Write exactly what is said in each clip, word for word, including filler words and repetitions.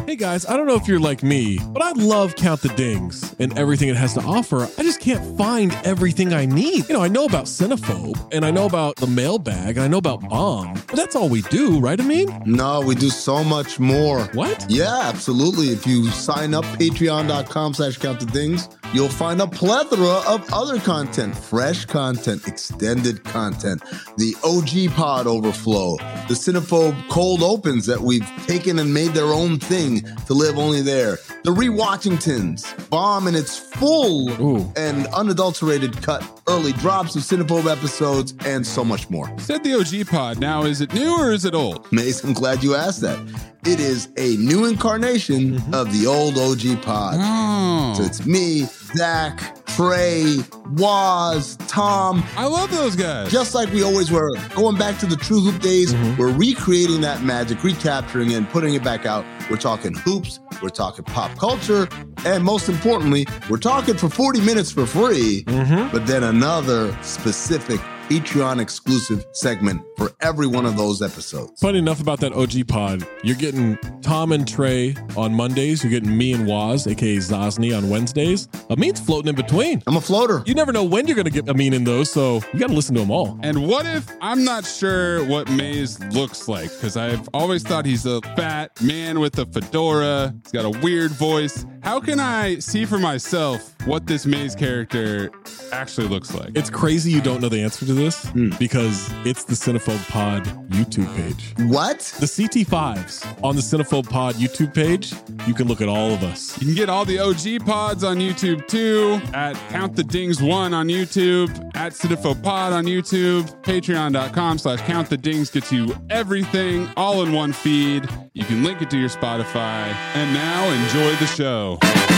Hey guys, I don't know if you're like me, but I love Count the Dings and everything it has to offer. I just can't find everything I need. You know, I know about Cinephobe, and I know about the mailbag, and I know about Bomb, but that's all we do, right, Amin? No, we do so much more. What? Yeah, absolutely. If you sign up, patreon.com slash count the dings, you'll find a plethora of other content, fresh content, extended content, the O G pod overflow, the Cinephobe cold opens that we've taken and made their own thing to live only there, the Rewatchingtons, Bomb in its full Ooh. and unadulterated cut, early drops of Cinephobe episodes, and so much more. Said the O G pod. Now, is it new or is it old? Mace, I'm glad you asked that. It is a new incarnation mm-hmm. of the old O G pod. Oh. So it's me, Zach, Trey, Waz, Tom. I love those guys. Just like we always were. Going back to the True Hoop days, mm-hmm. we're recreating that magic, recapturing it, and putting it back out. We're talking hoops, we're talking pop culture, and most importantly, we're talking for forty minutes for free, mm-hmm. but then another specific Patreon exclusive segment for every one of those episodes. Funny enough about that O G pod, you're getting Tom and Trey on Mondays. You're getting me and Waz, aka Zosny, on Wednesdays. Amin's floating in between. I'm a floater. You never know when you're going to get Amin in those, so you got to listen to them all. And what if I'm not sure what Maze looks like? Because I've always thought he's a fat man with a fedora. He's got a weird voice. How can I see for myself what this Maze character actually looks like? It's crazy you don't know the answer to this mm. because it's the Cinephobe Pod YouTube page. What? The C T fives on the Cinephobe Pod YouTube page. You can look at all of us. You can get all the O G pods on YouTube too, at Count the Dings one on YouTube, at Cinephobe Pod on YouTube, patreon.com slash Count the Dings gets you everything all in one feed. You can link it to your Spotify. And now enjoy the show.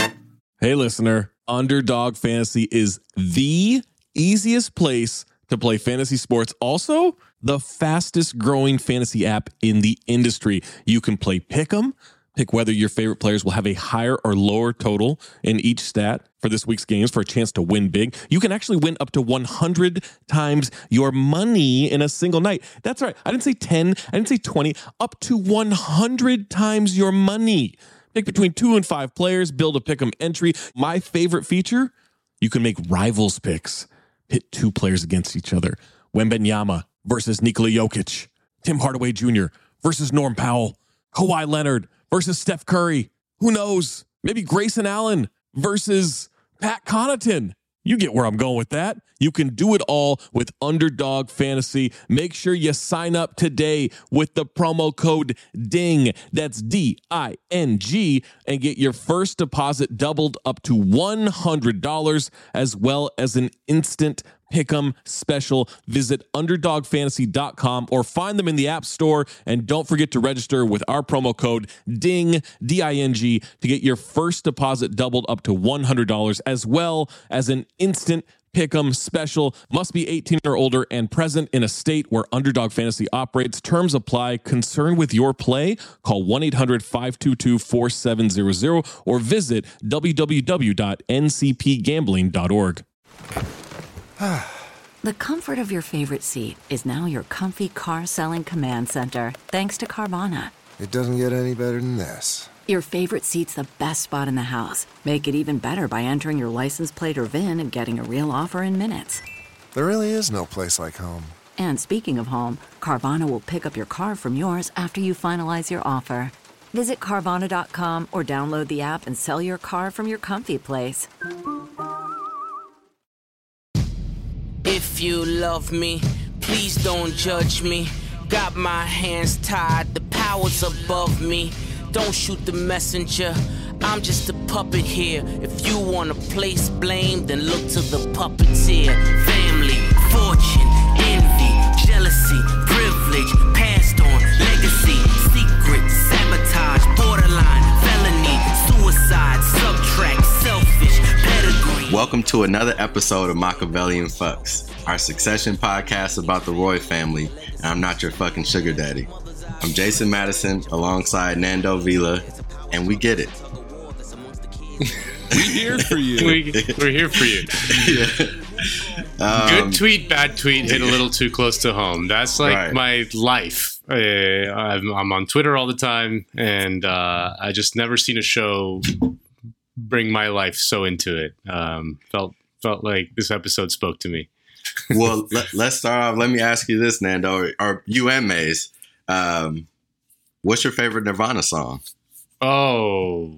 Hey listener, Underdog Fantasy is the easiest place to play fantasy sports. Also, the fastest growing fantasy app in the industry. You can play Pick'em, pick whether your favorite players will have a higher or lower total in each stat for this week's games for a chance to win big. You can actually win up to one hundred times your money in a single night. That's right. I didn't say ten. I didn't say twenty. Up to one hundred times your money. Pick between two and five players. Build a Pick'em entry. My favorite feature, you can make rivals picks. Pit two players against each other. Wembanyama versus Nikola Jokic. Tim Hardaway Junior versus Norm Powell. Kawhi Leonard versus Steph Curry. Who knows? Maybe Grayson Allen versus Pat Connaughton. You get where I'm going with that. You can do it all with Underdog Fantasy. Make sure you sign up today with the promo code DING. That's D I N G, and get your first deposit doubled up to one hundred dollars, as well as an instant Pick'em special. Visit underdog fantasy dot com or find them in the App Store. And don't forget to register with our promo code DING, D I N G, to get your first deposit doubled up to one hundred dollars, as well as an instant Pick'em special. Must be eighteen or older and present in a state where Underdog Fantasy operates. Terms apply. Concerned with your play? Call one eight hundred five two two four seven zero zero or visit w w w dot n c p gambling dot org. The comfort of your favorite seat is now your comfy car selling command center, thanks to Carvana. It doesn't get any better than this. Your favorite seat's the best spot in the house. Make it even better by entering your license plate or V I N and getting a real offer in minutes. There really is no place like home. And speaking of home, Carvana will pick up your car from yours after you finalize your offer. Visit Carvana dot com or download the app and sell your car from your comfy place. If you love me, please don't judge me. Got my hands tied, the power's above me. Don't shoot the messenger, I'm just a puppet here. If you wanna place blame, then look to the puppeteer. Family, fortune, envy, jealousy, privilege, passed on, legacy, secret, sabotage, borderline, felony, suicide, subtract, selfish, pedigree. Welcome to another episode of Machiavellian Fucks, our Succession podcast about the Roy family, and I'm not your fucking sugar daddy. I'm Jason Madison alongside Nando Vila, and we get it. We here for you. we, we're here for you. Yeah. Um, Good tweet, bad tweet, hit a little too close to home. That's like right. my life. Uh, I'm, I'm on Twitter all the time, and uh, I just never seen a show bring my life so into it. Um, felt felt like this episode spoke to me. Well, let, let's start off. Let me ask you this, Nando, or, or you and Maze. Um, what's your favorite Nirvana song? Oh,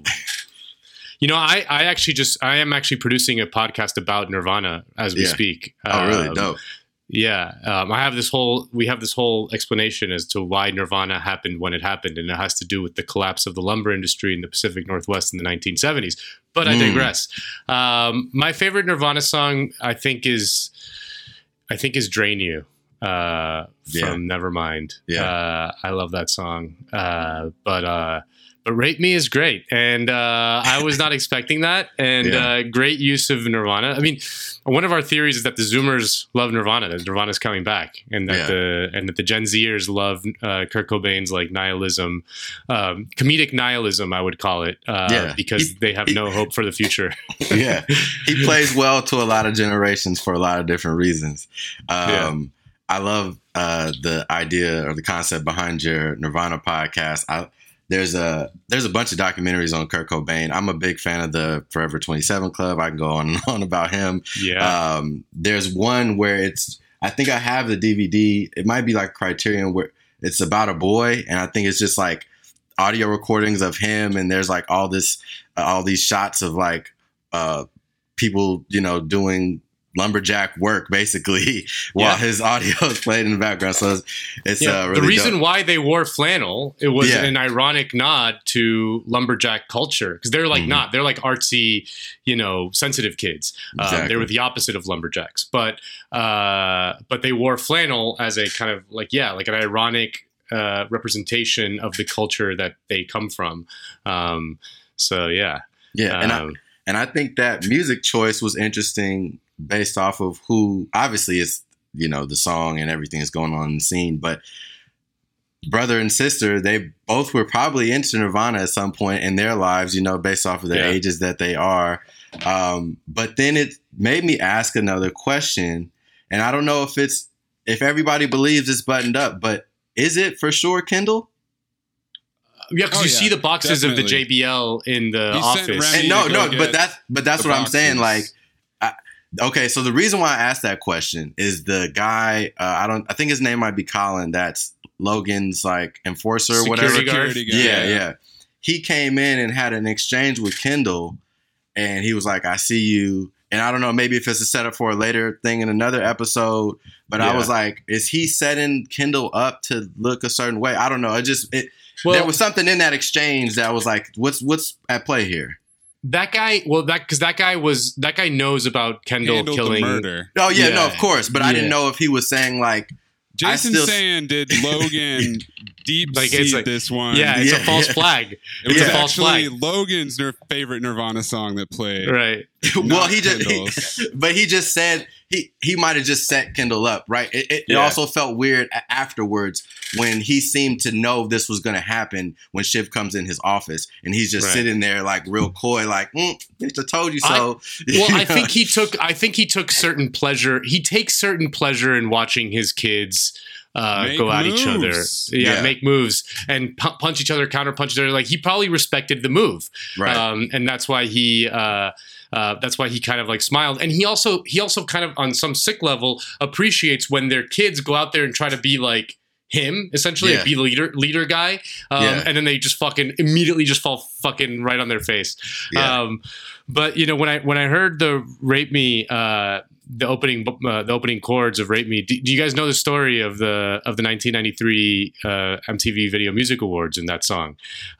you know, I, I actually just, I am actually producing a podcast about Nirvana as we Yeah. speak. Oh, really? Um, Dope. Yeah. Um, I have this whole, we have this whole explanation as to why Nirvana happened when it happened. And it has to do with the collapse of the lumber industry in the Pacific Northwest in the nineteen seventies. But I Mm. digress. Um, my favorite Nirvana song, I think is, I think is Drain You. Uh, Yeah. from Nevermind. Yeah. Uh, I love that song. Uh, but, uh, But Rape Me is great. And uh, I was not expecting that. And Yeah. uh, great use of Nirvana. I mean, one of our theories is that the Zoomers love Nirvana, that Nirvana's coming back. And that Yeah. the and that the Gen Zers love uh, Kurt Cobain's like nihilism, um, comedic nihilism, I would call it, uh, Yeah. because He- they have he- no hope for the future. Yeah. He plays well to a lot of generations for a lot of different reasons. Um, Yeah. I love uh, the idea or the concept behind your Nirvana podcast. I, there's a there's a bunch of documentaries on Kurt Cobain. I'm a big fan of the Forever twenty-seven Club. I can go on and on about him. Yeah. Um, there's one where it's, I think I have the D V D. It might be like Criterion, where it's about a boy. And I think it's just like audio recordings of him. And there's like all this, uh, all these shots of like uh, people, you know, doing lumberjack work basically while Yeah. his audio is played in the background. So it's, it's Yeah, uh, really the reason dope. why they wore flannel, it was Yeah. an ironic nod to lumberjack culture, because they're like Mhm. not they're like artsy, you know, sensitive kids. Um, Exactly. they were the opposite of lumberjacks, but uh, but they wore flannel as a kind of like yeah, like an ironic uh, representation of the culture that they come from. Um, so yeah, Yeah. And I, Um, and I think that music choice was interesting based off of who, obviously it's, you know, the song and everything is going on in the scene, but brother and sister, they both were probably into Nirvana at some point in their lives, you know, based off of their Yeah. ages that they are. Um, but then it made me ask another question, and I don't know if it's, if everybody believes it's buttoned up, but is it for sure Kendall? yeah, because Oh, you yeah, see the boxes of the definitely. J B L in the He sent office. Remy And no, to go no, get but that's but that's the what I'm saying. Like, boxes. I, okay, so the reason why I asked that question is the guy. Uh, I don't. I think his name might be Colin. That's Logan's like enforcer or whatever. Security guard? Security guard, Yeah, yeah. yeah. He came in and had an exchange with Kendall, and he was like, "I see you." And I don't know, maybe if it's a setup for a later thing in another episode. But I Yeah. was like, is he setting Kendall up to look a certain way? I don't know. It just it. Well- there was something in that exchange that was like, what's what's at play here? That guy, well, that because that guy was that guy knows about Kendall Handled killing the murder. Oh yeah, Yeah. no, of course. But I didn't Yeah. know if he was saying like, I Jason still- saying did Logan deep Like, seat it's like- this one? Yeah, it's Yeah, a false yeah. flag. It It's was a false actually flag. Logan's ner- favorite Nirvana song that played. Right. well, Not he just, he, Kendall's. but he just said he he might have just set Kendall up, right? It, it, it Yeah. also felt weird a- afterwards when he seemed to know this was going to happen when Shiv comes in his office and he's just Right. sitting there like real coy, like, mm, bitch, I told you so. Well, You I know? think he took I think he took certain pleasure. He takes certain pleasure in watching his kids uh, Make go at each other. moves. Yeah, Yeah. make moves and pu- punch each other, counter punch each other. Like he probably respected the move. Right. Um, and that's why he uh, uh, that's why he kind of like smiled. And he also he also kind of on some sick level appreciates when their kids go out there and try to be like him, essentially, Yeah. like be the leader leader guy, um, Yeah. and then they just fucking immediately just fall fucking right on their face. Yeah. Um, but you know when I when I heard the "Rape Me," uh, the opening uh, the opening chords of "Rape Me," do, do you guys know the story of the of the nineteen ninety-three uh, M T V Video Music Awards in that song?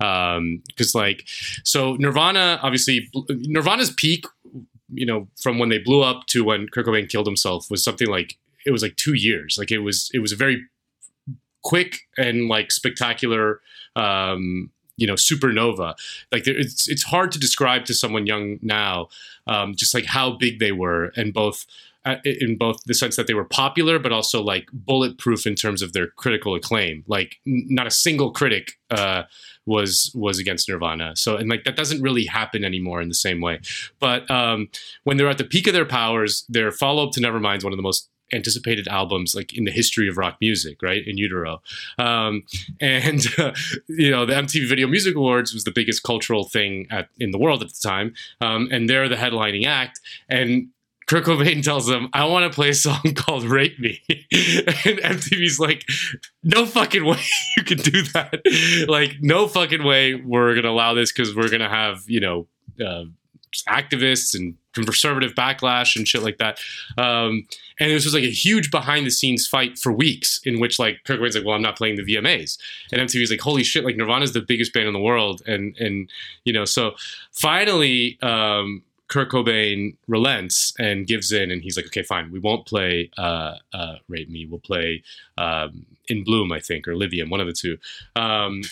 Because like so Nirvana, obviously Nirvana's peak, you know, from when they blew up to when Kurt Cobain killed himself was something like it was like two years. Like it was it was a very quick and like spectacular um you know supernova. Like there, it's it's hard to describe to someone young now um just like how big they were, and both uh, in both the sense that they were popular but also like bulletproof in terms of their critical acclaim. Like n- not a single critic uh was was against Nirvana. So and like that doesn't really happen anymore in the same way. But um when they're at the peak of their powers, their follow-up to Nevermind is one of the most anticipated albums like in the history of rock music, right? In utero. Um, and, uh, you know, the M T V Video Music Awards was the biggest cultural thing at, in the world at the time. Um, and they're the headlining act. And Kurt Cobain tells them, I want to play a song called Rape Me. And M T V's like, no fucking way you can do that. Like, no fucking way we're going to allow this because we're going to have, you know, uh, activists and conservative backlash and shit like that. Um, and this was like a huge behind the scenes fight for weeks in which like Kurt Cobain's like, well, I'm not playing the V M As. And M T V's like, holy shit, like Nirvana's the biggest band in the world. And, and you know, so finally, um, Kurt Cobain relents and gives in, and he's like, okay, fine, we won't play uh, uh, Rape Me. We'll play um, In Bloom, I think, or Lithium, one of the two. Um,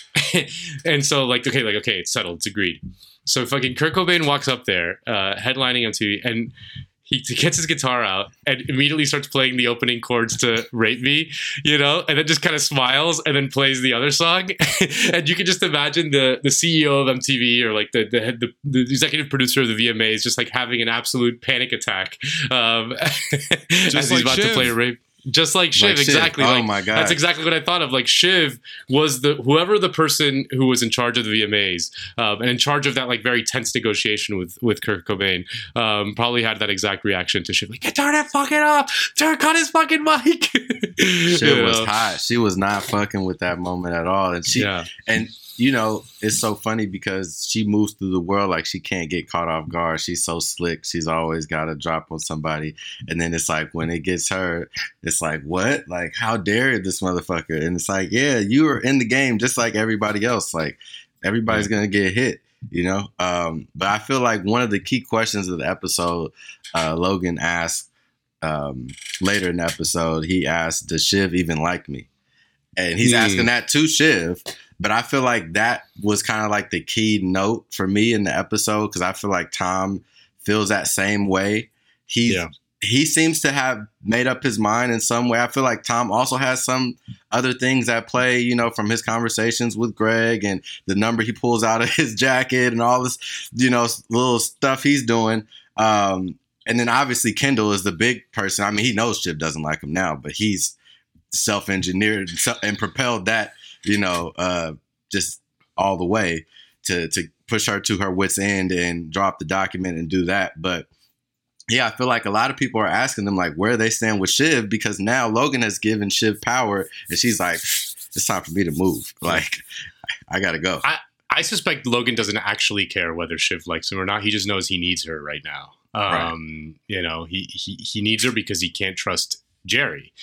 and so like, okay, like, okay, it's settled. It's agreed. So fucking Kurt Cobain walks up there, uh, headlining M T V, and he gets his guitar out and immediately starts playing the opening chords to Rape Me, you know, and then just kind of smiles and then plays the other song. And you can just imagine the the C E O of M T V or like the the, head, the the executive producer of the V M As just like having an absolute panic attack um, just as like he's about Shiv. to play Rape. Just like Shiv, Like Shiv. exactly. Oh like, my God. That's exactly what I thought of. Like Shiv was the whoever the person who was in charge of the V M As um, and in charge of that like very tense negotiation with with Kurt Cobain um, probably had that exact reaction to Shiv. Like, turn it fucking off, turn cut his fucking mic. She You was know? hot. She was not fucking with that moment at all. And she Yeah. and you know, it's so funny because she moves through the world like she can't get caught off guard. She's so slick. She's always got a drop on somebody. And then it's like when it gets her, it's like, what? Like, how dare this motherfucker? And it's like, yeah, you were in the game just like everybody else. Like, everybody's going to get hit, you know? Um, but I feel like one of the key questions of the episode, uh, Logan asked um, later in the episode, he asked, does Shiv even like me? And he's Hmm. asking that to Shiv. But I feel like that was kind of like the key note for me in the episode because I feel like Tom feels that same way. He Yeah. he seems to have made up his mind in some way. I feel like Tom also has some other things at play, you know, from his conversations with Greg and the number he pulls out of his jacket and all this, you know, little stuff he's doing. Um, and then obviously Kendall is the big person. I mean, he knows Shiv doesn't like him now, but he's self-engineered and propelled that, you know, uh, just all the way to to push her to her wit's end and drop the document and do that. But yeah, I feel like a lot of people are asking them like where they stand with Shiv because now Logan has given Shiv power and she's like, it's time for me to move. Like, I gotta go. I, I suspect Logan doesn't actually care whether Shiv likes him or not. He just knows he needs her right now. Um, right. You know, he, he he needs her because he can't trust Jerry.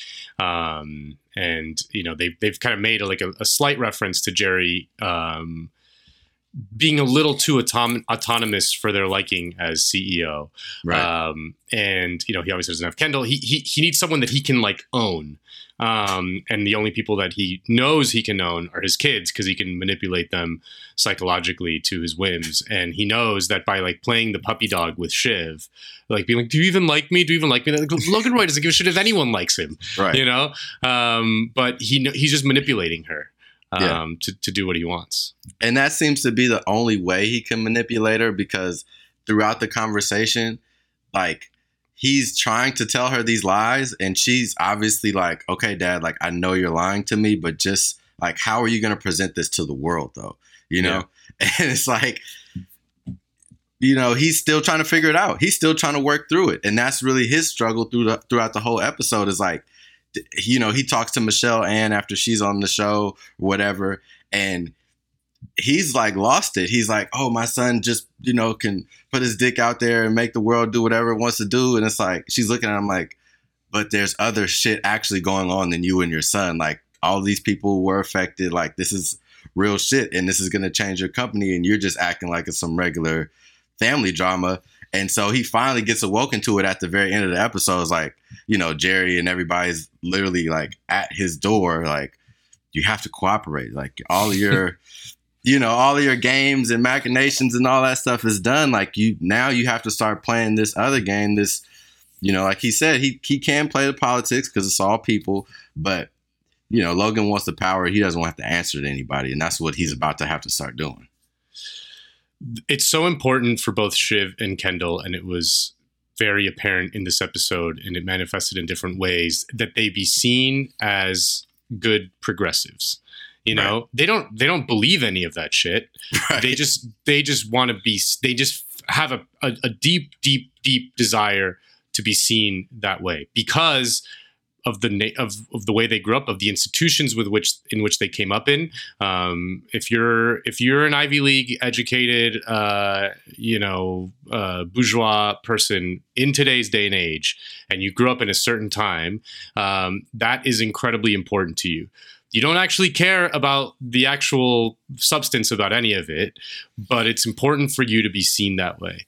Um, and, you know, they've, they've kind of made a, like a, a slight reference to Jerry um, being a little too autom- autonomous for their liking as C E O. Right. Um, and, you know, he obviously doesn't have Kendall. He, he, he needs someone that he can like own. Um, and the only people that he knows he can own are his kids because he can manipulate them psychologically to his whims. And he knows that by like playing the puppy dog with Shiv, like being like, do you even like me? Do you even like me? Like, Logan Roy doesn't give a shit if anyone likes him, Right. you know? Um, but he kn- he's just manipulating her um, Yeah. to, to do what he wants. And that seems to be the only way he can manipulate her because throughout the conversation, like, he's trying to tell her these lies and she's obviously like, okay, Dad, like, I know you're lying to me, but just like, how are you going to present this to the world though? You know? Yeah. And it's like, you know, he's still trying to figure it out. He's still trying to work through it. And that's really his struggle through the, throughout the whole episode is like, you know, he talks to Michelle Ann after she's on the show, whatever. And he's like lost it. He's like, oh, my son just, you know, can put his dick out there and make the world do whatever it wants to do. And it's like, she's looking at him like, but there's other shit actually going on than you and your son. Like all these people were affected. Like this is real shit. And this is going to change your company. And you're just acting like it's some regular family drama. And so he finally gets awoken to it at the very end of the episode. It's like, you know, Jerry and everybody's literally like at his door. Like you have to cooperate. Like all of your... you know, all of your games and machinations and all that stuff is done. Like you, now you have to start playing this other game. This, you know, like he said, he, he can play the politics because it's all people, but you know, Logan wants the power. He doesn't want to have to answer to anybody. And that's what he's about to have to start doing. It's so important for both Shiv and Kendall. And it was very apparent in this episode, and it manifested in different ways, that they be seen as good progressives. You know, right. they don't they don't believe any of that shit. Right. They just they just want to be. They just have a, a, a deep, deep, deep desire to be seen that way because of the na- of of the way they grew up, of the institutions with which in which they came up in. Um, if you're if you're an Ivy League educated, uh, you know, uh, bourgeois person in today's day and age, and you grew up in a certain time, um, that is incredibly important to you. You don't actually care about the actual substance about any of it, but it's important for you to be seen that way.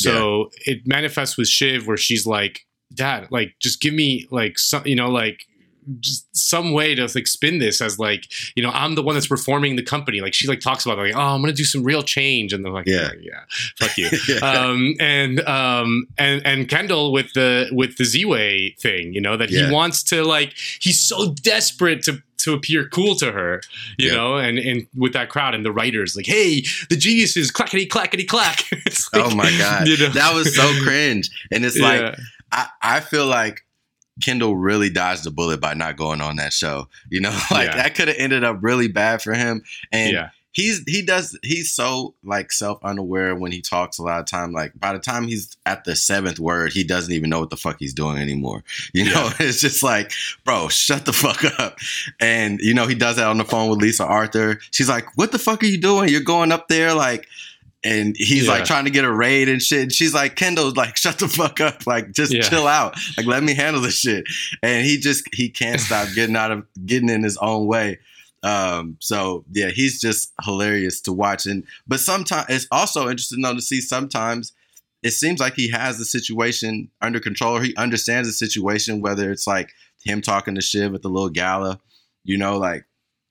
So yeah. It manifests with Shiv where she's like, Dad, like, just give me like some, you know, like just some way to like spin this as like, you know, I'm the one that's reforming the company. Like she like talks about like, oh, I'm going to do some real change. And they're like, yeah, yeah, yeah fuck you. yeah. Um, and, um, and, and Kendall with the, with the Z-Way thing, you know, that yeah. he wants to like, he's so desperate to, to appear cool to her, you yeah. know, and, and with that crowd and the writers like, hey, the geniuses, clackety, clackety, clack. Like, oh my God. You know? That was so cringe. And it's like, yeah. I, I feel like Kendall really dodged a bullet by not going on that show. You know, like yeah. that could have ended up really bad for him. And yeah. he's he does he's so like self unaware when he talks a lot of time. Like by the time he's at the seventh word, he doesn't even know what the fuck he's doing anymore. You know, yeah. it's just like, bro, shut the fuck up. And you know, he does that on the phone with Lisa Arthur. She's like, what the fuck are you doing? You're going up there like. And he's yeah. like trying to get a raid and shit. And she's like, Kendall's like, shut the fuck up. Like, just yeah. chill out. Like, let me handle this shit. And he just, he can't stop getting out of, getting in his own way. Um, so yeah, he's just hilarious to watch. And, but sometimes it's also interesting though to see sometimes it seems like he has the situation under control or he understands the situation, whether it's like him talking to Shiv at the little gala, you know, like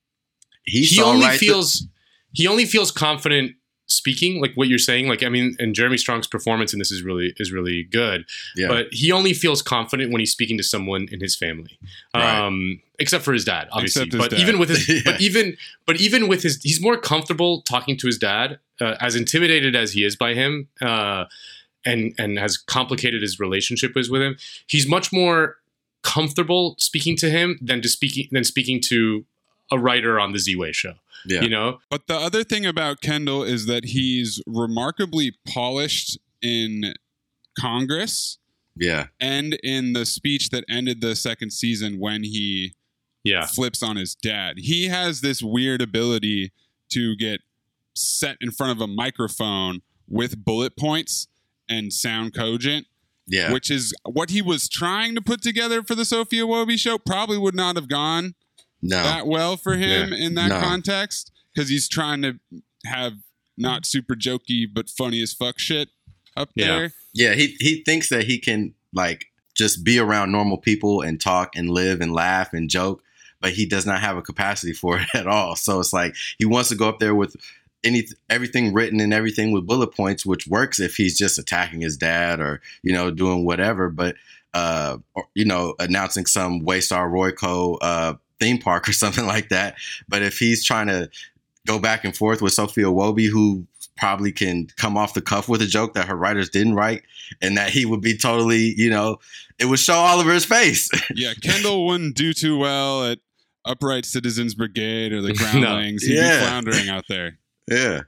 he, he only right feels, th- he only feels confident speaking, like what you're saying, like I mean, and Jeremy Strong's performance in this is really is really good. Yeah. But he only feels confident when he's speaking to someone in his family, right. um, except for his dad, obviously. His but dad. even with his, yeah. but even but even with his, he's more comfortable talking to his dad, uh, as intimidated as he is by him, uh, and and has complicated his relationship is with him. He's much more comfortable speaking to him than to speaking than speaking to a writer on the Z-Way show. Yeah. You know, but the other thing about Kendall is that he's remarkably polished in Congress. Yeah. And in the speech that ended the second season when he yeah. flips on his dad. He has this weird ability to get set in front of a microphone with bullet points and sound cogent. Yeah. Which is what he was trying to put together for the Sophia Wobie show. Probably would not have gone No. that well for him yeah. in that no. context because he's trying to have not super jokey but funny as fuck shit up there. Yeah, yeah he he thinks that he can like just be around normal people and talk and live and laugh and joke, but he does not have a capacity for it at all. So it's like he wants to go up there with any everything written and everything with bullet points, which works if he's just attacking his dad or you know doing whatever. But uh, or, you know, announcing some Waystar Royco uh theme park or something like that. But if he's trying to go back and forth with Sophia Wobie, who probably can come off the cuff with a joke that her writers didn't write and that he would be totally, you know, it would show all over his face. Yeah, Kendall wouldn't do too well at Upright Citizens Brigade or the Groundlings. no. He'd yeah. be floundering out there. Yeah.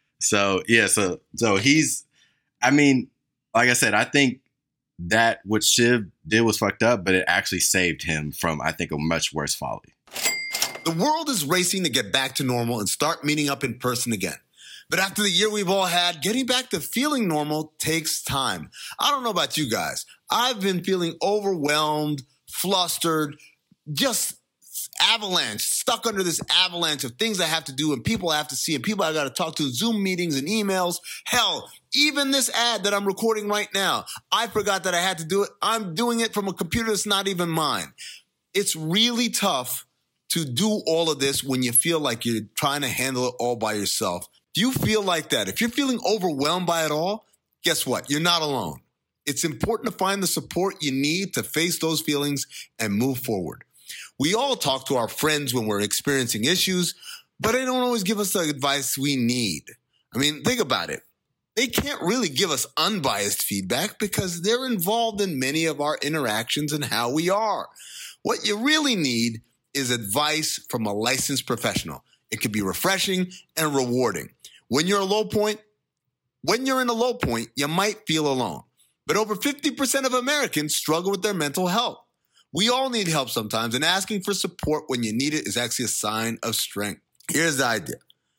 So, yeah, so so he's, I mean, like I said, I think that what Shiv did was fucked up, but it actually saved him from, I think, a much worse folly. The world is racing to get back to normal and start meeting up in person again. But after the year we've all had, getting back to feeling normal takes time. I don't know about you guys. I've been feeling overwhelmed, flustered, just avalanche, stuck under this avalanche of things I have to do and people I have to see and people I got to talk to, Zoom meetings and emails. Hell, even this ad that I'm recording right now, I forgot that I had to do it. I'm doing it from a computer that's not even mine. It's really tough to do all of this when you feel like you're trying to handle it all by yourself. Do you feel like that? If you're feeling overwhelmed by it all, guess what? You're not alone. It's important to find the support you need to face those feelings and move forward. We all talk to our friends when we're experiencing issues, but they don't always give us the advice we need. I mean, think about it. They can't really give us unbiased feedback because they're involved in many of our interactions and how we are. What you really need is advice from a licensed professional. It can be refreshing and rewarding. When you're a low point, when you're in a low point, you might feel alone. But over fifty percent of Americans struggle with their mental health. We all need help sometimes, and asking for support when you need it is actually a sign of strength. Here's the idea.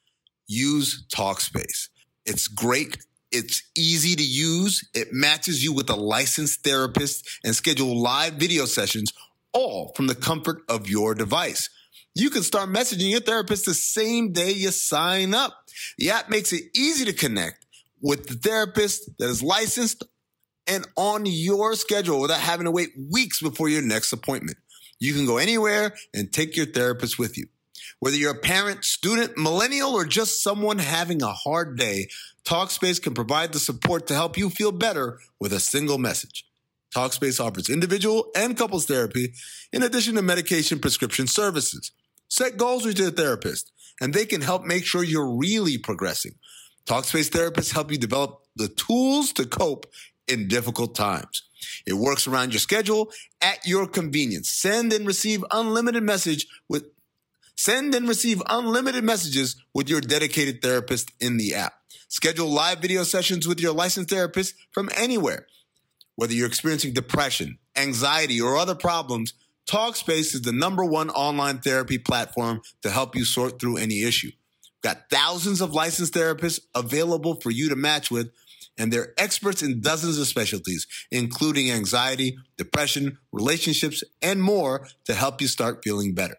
Use Talkspace. It's great. It's easy to use. It matches you with a licensed therapist and schedule live video sessions, all from the comfort of your device. You can start messaging your therapist the same day you sign up. The app makes it easy to connect with the therapist that is licensed and on your schedule without having to wait weeks before your next appointment. You can go anywhere and take your therapist with you. Whether you're a parent, student, millennial, or just someone having a hard day, Talkspace can provide the support to help you feel better with a single message. Talkspace offers individual and couples therapy in addition to medication prescription services. Set goals with your therapist, and they can help make sure you're really progressing. Talkspace therapists help you develop the tools to cope in difficult times. It works around your schedule at your convenience. Send and receive unlimited message with Send and receive unlimited messages with your dedicated therapist in the app. Schedule live video sessions with your licensed therapist from anywhere. Whether you're experiencing depression, anxiety, or other problems, Talkspace is the number one online therapy platform to help you sort through any issue. We've got thousands of licensed therapists available for you to match with, and they're experts in dozens of specialties, including anxiety, depression, relationships, and more to help you start feeling better.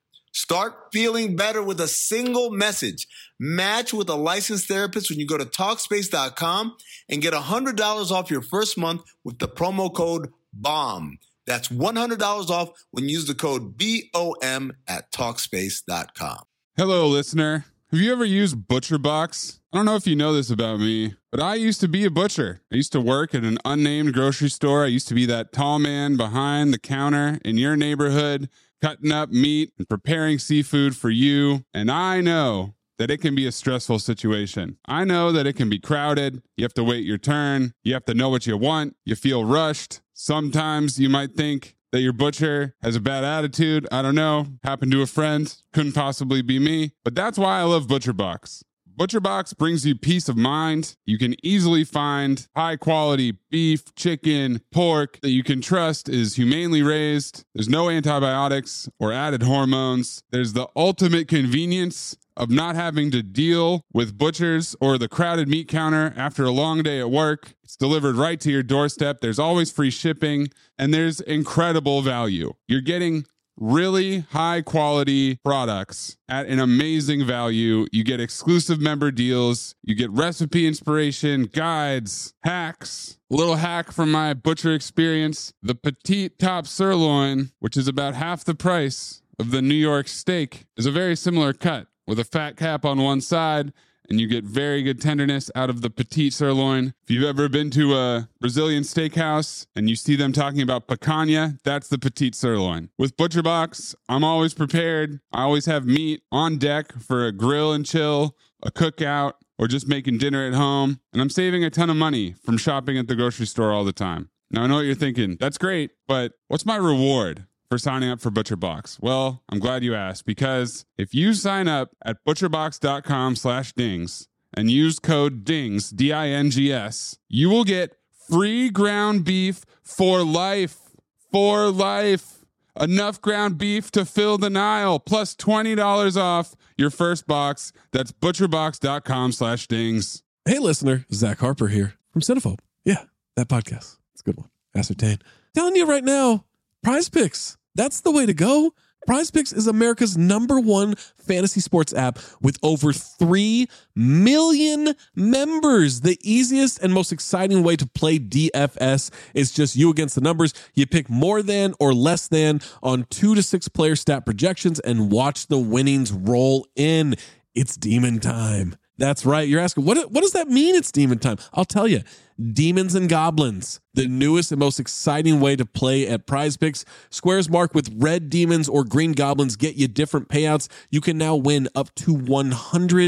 Start feeling better with a single message. Match with a licensed therapist when you go to Talkspace dot com and get one hundred dollars off your first month with the promo code BOMB. That's one hundred dollars off when you use the code B O M at Talkspace dot com. Hello, listener. Have you ever used ButcherBox? I don't know if you know this about me, but I used to be a butcher. I used to work at an unnamed grocery store. I used to be that tall man behind the counter in your neighborhood, cutting up meat and preparing seafood for you. And I know that it can be a stressful situation. I know that it can be crowded. You have to wait your turn. You have to know what you want. You feel rushed. Sometimes you might think that your butcher has a bad attitude. I don't know. Happened to a friend. Couldn't possibly be me. But that's why I love ButcherBox. ButcherBox brings you peace of mind. You can easily find high quality beef, chicken, pork that you can trust is humanely raised. There's no antibiotics or added hormones. There's the ultimate convenience of not having to deal with butchers or the crowded meat counter after a long day at work. It's delivered right to your doorstep. There's always free shipping, and there's incredible value. You're getting really high quality products at an amazing value. You get exclusive member deals. You get recipe inspiration, guides, hacks. A little hack from my butcher experience. The petite top sirloin, which is about half the price of the New York steak, is a very similar cut with a fat cap on one side, and you get very good tenderness out of the petite sirloin. If you've ever been to a Brazilian steakhouse and you see them talking about picanha, that's the petite sirloin. With ButcherBox, I'm always prepared. I always have meat on deck for a grill and chill, a cookout, or just making dinner at home. And I'm saving a ton of money from shopping at the grocery store all the time. Now, I know what you're thinking. That's great, but what's my reward for signing up for ButcherBox? Well, I'm glad you asked, because if you sign up at butcherbox.com slash dings and use code DINGS, D I N G S, you will get free ground beef for life. For life. Enough ground beef to fill the Nile, plus twenty dollars off your first box. That's butcherbox.com slash dings. Hey, listener, Zach Harper here from Cinephobe. Yeah, that podcast. It's a good one. Ascertain. Telling you right now, Prize Picks. That's the way to go. Prize Picks is America's number one fantasy sports app with over three million members. The easiest and most exciting way to play D F S is just you against the numbers. You pick more than or less than on two to six player stat projections and watch the winnings roll in. It's demon time. That's right. You're asking, what, what does that mean it's demon time? I'll tell you. Demons and Goblins, the newest and most exciting way to play at Prize Picks. Squares marked with red demons or green goblins get you different payouts. You can now win up to one hundred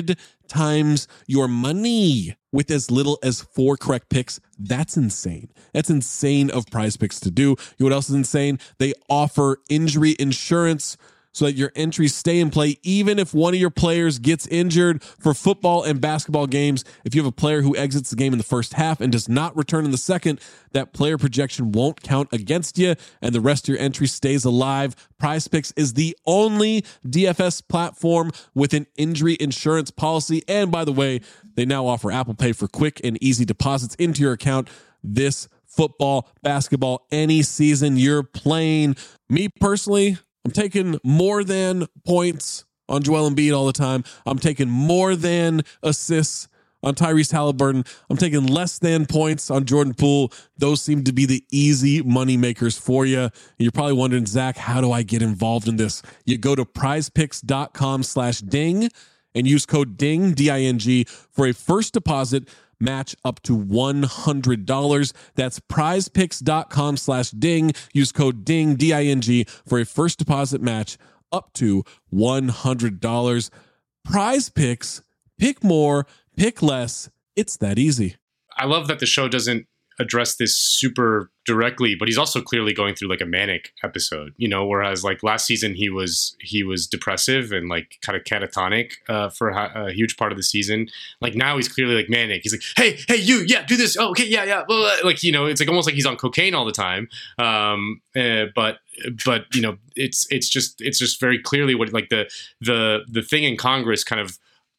times your money with as little as four correct picks. That's insane. That's insane of Prize Picks to do. You know what else is insane? They offer injury insurance so that your entries stay in play even if one of your players gets injured. For football and basketball games, if you have a player who exits the game in the first half and does not return in the second, that player projection won't count against you and the rest of your entry stays alive. Prize Picks is the only D F S platform with an injury insurance policy. And by the way, they now offer Apple Pay for quick and easy deposits into your account this football, basketball, any season you're playing. Me personally, I'm taking more than points on Joel Embiid all the time. I'm taking more than assists on Tyrese Halliburton. I'm taking less than points on Jordan Poole. Those seem to be the easy money makers for you. And you're probably wondering, Zach, how do I get involved in this? You go to prizepicks.com slash ding and use code DING, D I N G, for a first deposit match up to one hundred dollars. That's prizepicks.com slash ding. Use code DING, D I N G, for a first deposit match up to one hundred dollars. Prize Picks, pick more, pick less. It's that easy. I love that the show doesn't address this super directly, but he's also clearly going through like a manic episode, you know, whereas like last season he was he was depressive and like kind of catatonic uh, for a, a huge part of the season. Like now he's clearly like manic. He's like, hey, hey, you, yeah, do this. Oh, okay, yeah, yeah. Blah, blah. Like, you know, it's like almost like he's on cocaine all the time. Um, uh, but but you know, it's it's just it's just very clearly what like the the the thing in Congress kind of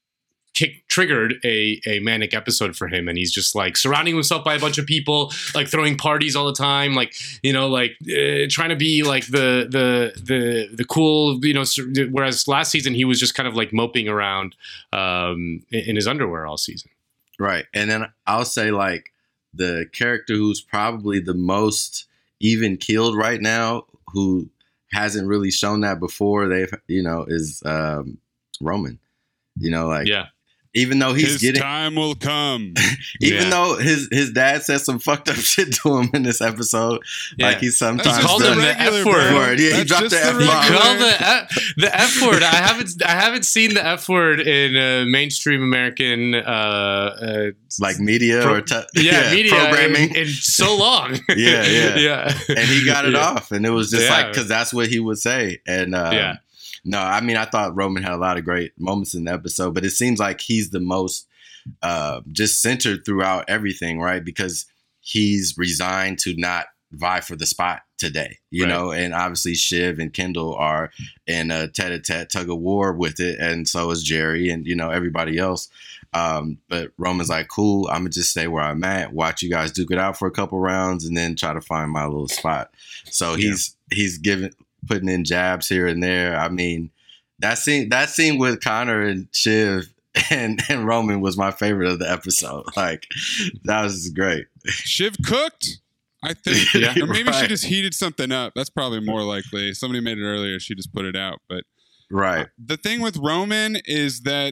Kick, triggered a, a manic episode for him, and he's just like surrounding himself by a bunch of people, like throwing parties all the time, like, you know, like uh, trying to be like the the the the cool, you know. Whereas last season he was just kind of like moping around um, in, in his underwear all season. Right, and then I'll say like the character who's probably the most even keeled right now, who hasn't really shown that before, they've you know, is um, Roman. You know, like yeah. Even though he's his getting time will come. even Yeah. though his his dad said some fucked up shit to him in this episode, Yeah. like he sometimes That's just called the him the regular, F word. bro. Word. Yeah, he That's dropped just the F bomb. regular. Call the F, the F word. I haven't I haven't seen the F word in uh, mainstream American uh, uh, like media Pro- or te- yeah, media programming. in, in so long. Yeah, yeah. yeah. And he got it Yeah. off, and it was just Yeah. like because that's what he would say. And uh, Yeah. no, I mean I thought Roman had a lot of great moments in the episode, but it seems like he's the most uh, just centered throughout everything, right? Because he's resigned to not vie for the spot today, you Right. know, and obviously Shiv and Kendall are in a tete-a-tete tug of war with it, and so is Jerry and, you know, everybody else. Um, but Roman's like, cool, I'm gonna just stay where I'm at, watch you guys duke it out for a couple rounds, and then try to find my little spot. So he's he's giving putting in jabs here and there. I mean, that scene that scene with Connor and Shiv and, and Roman was my favorite of the episode. Like, that was great. Shiv cooked, I think. Yeah. Or maybe she Right. just heated something up. That's probably more likely. Somebody made it earlier. She just put it out. But Right. the thing with Roman is that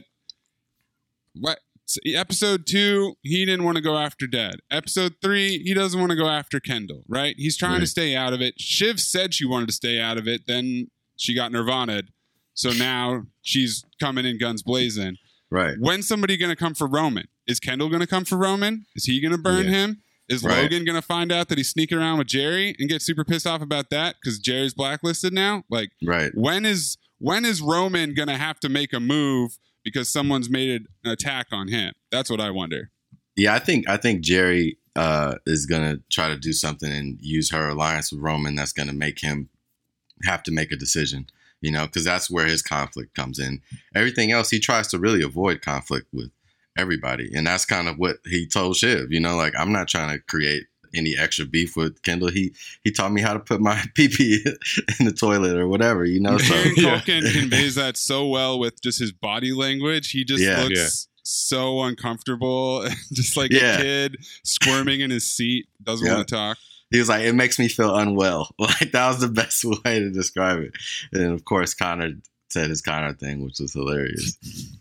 what episode two, he didn't want to go after Dad. Episode three, he doesn't want to go after Kendall, right? He's trying to Right. stay out of it. Shiv said she wanted to stay out of it. Then she got Nirvana'd. So now she's coming in guns blazing. Right. When's somebody going to come for Roman? Is Kendall going to come for Roman? Is he going to burn Yeah. him? Is Right. Logan going to find out that he's sneaking around with Jerry and get super pissed off about that because Jerry's blacklisted now? Like, Right. when is when is Roman going to have to make a move because someone's made an attack on him? That's what I wonder. Yeah, I think I think Jerry uh, is gonna try to do something and use her alliance with Roman. That's gonna make him have to make a decision, you know, because that's where his conflict comes in. Everything else, he tries to really avoid conflict with everybody, and that's kind of what he told Shiv. You know, like, I'm not trying to create any extra beef with Kendall. He he taught me how to put my pee pee in the toilet or whatever, you know. So Aaron Yeah. Culkin conveys that so well with just his body language. He just Yeah. looks Yeah. so uncomfortable, just like Yeah. a kid squirming in his seat, doesn't Yeah. want to talk. he was like, it makes me feel unwell. Like, that was the best way to describe it. And of course, Connor said his Connor thing, which was hilarious.